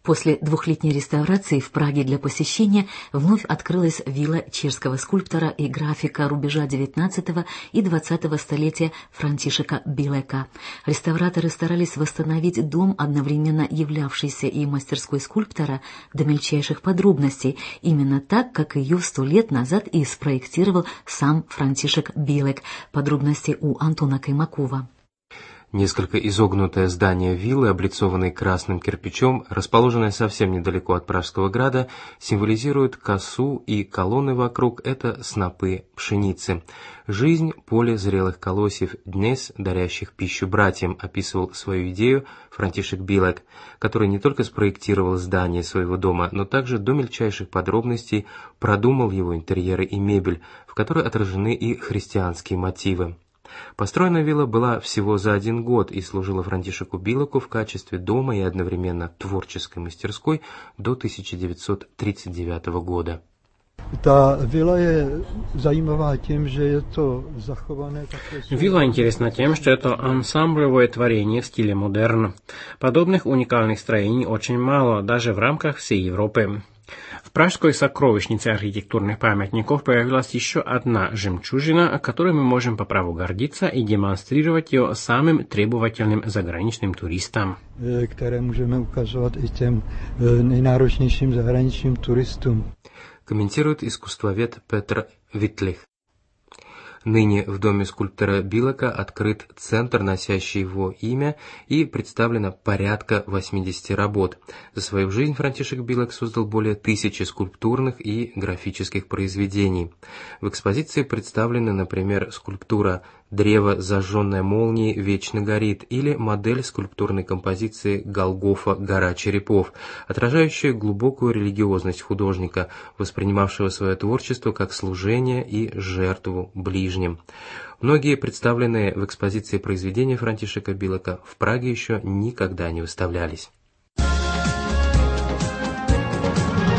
После двухлетней реставрации в Праге для посещения вновь открылась вилла чешского скульптора и графика рубежа XIX и XX столетия Франтишека Билека. Реставраторы старались восстановить дом, одновременно являвшийся и мастерской скульптора до мельчайших подробностей, именно так, как ее 100 лет назад и спроектировал сам Франтишек Билек. Подробности у Антона Каймакова. Несколько изогнутое здание виллы, облицованное красным кирпичом, расположенное совсем недалеко от Пражского града, символизирует косу, и колонны вокруг — это снопы пшеницы. «Жизнь — поле зрелых колосьев, днес, дарящих пищу братьям», описывал свою идею Франтишек Билек, который не только спроектировал здание своего дома, но также до мельчайших подробностей продумал его интерьеры и мебель, в которой отражены и христианские мотивы. Построена вилла была всего за 1 год и служила Франтишеку Билеку в качестве дома и одновременно творческой мастерской до 1939 года. Вилла интересна тем, что это ансамблевое творение в стиле модерн. Подобных уникальных строений очень мало, даже в рамках всей Европы. В Пражской сокровищнице архитектурных памятников появилась еще одна жемчужина, которой мы можем по праву гордиться и демонстрировать ее самым требовательным заграничным туристам. Которые можем указывать и тем наиnáročnějším заграничным туристам. Комментирует искусствовед Петр Витлих. Ныне в доме скульптора Билека открыт центр, носящий его имя, и представлено порядка 80 работ. За свою жизнь Франтишек Билек создал более 1000 скульптурных и графических произведений. В экспозиции представлены, например, скульптура «Древо, зажженное молнией, вечно горит» или модель скульптурной композиции «Голгофа. Гора черепов», отражающая глубокую религиозность художника, воспринимавшего свое творчество как служение и жертву ближним. Многие представленные в экспозиции произведения Франтишека Билека в Праге еще никогда не выставлялись.